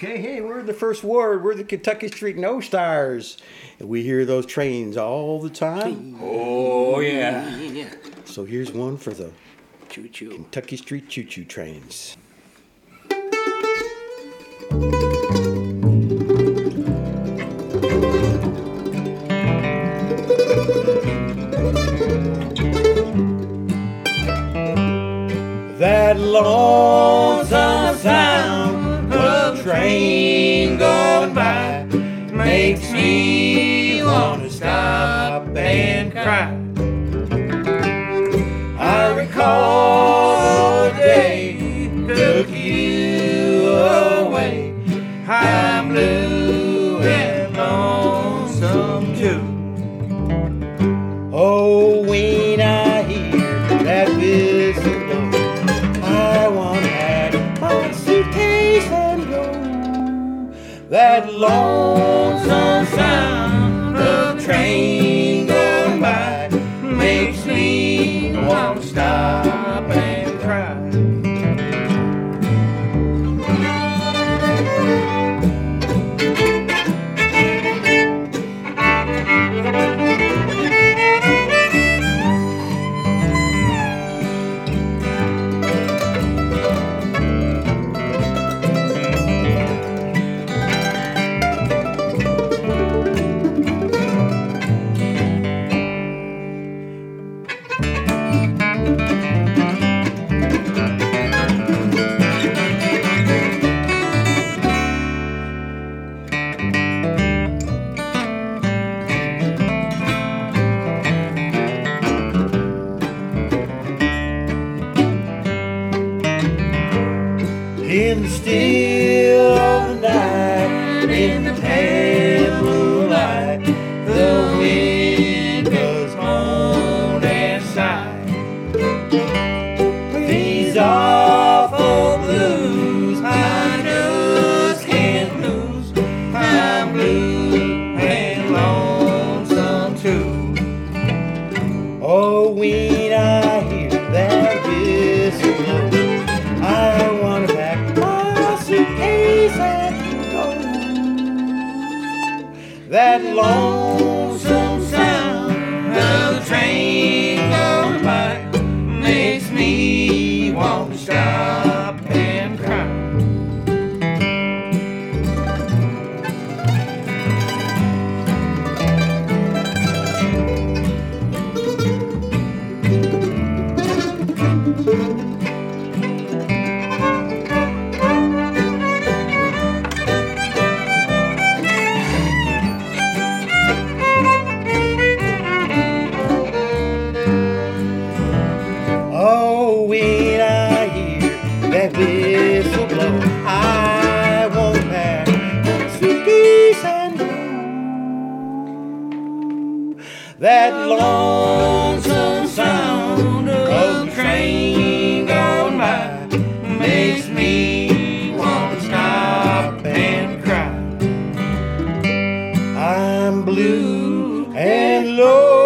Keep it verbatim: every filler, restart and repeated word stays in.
Okay, hey, we're the First Ward. We're the Kentucky Street No Stars. And we hear those trains all the time. Oh, yeah. yeah. So here's one for the Choo-choo. Kentucky Street choo-choo trains. That lonesome sound of a train going by makes me want to stop and cry. I recall the day took you away. I'm blue and lonesome too. Oh, when I hear that whistle blow, I want to pack my suitcase and go. That lonesome sound of a train going by makes me want to stop and cry. In the still of the night, in the pale moonlight, the wind goes moan and sigh. These awful blues I just can't lose. I'm blue and lonesome too. Oh, when I hear that whistle blow, I want to pack suitcase and go. That lonesome sound of the train going by makes me want to stop and cry. Oh, when I hear that whistle blow, I won't pack my suitcase and go. That lonesome sound of the train going by makes me want to stop and cry. I'm blue and low.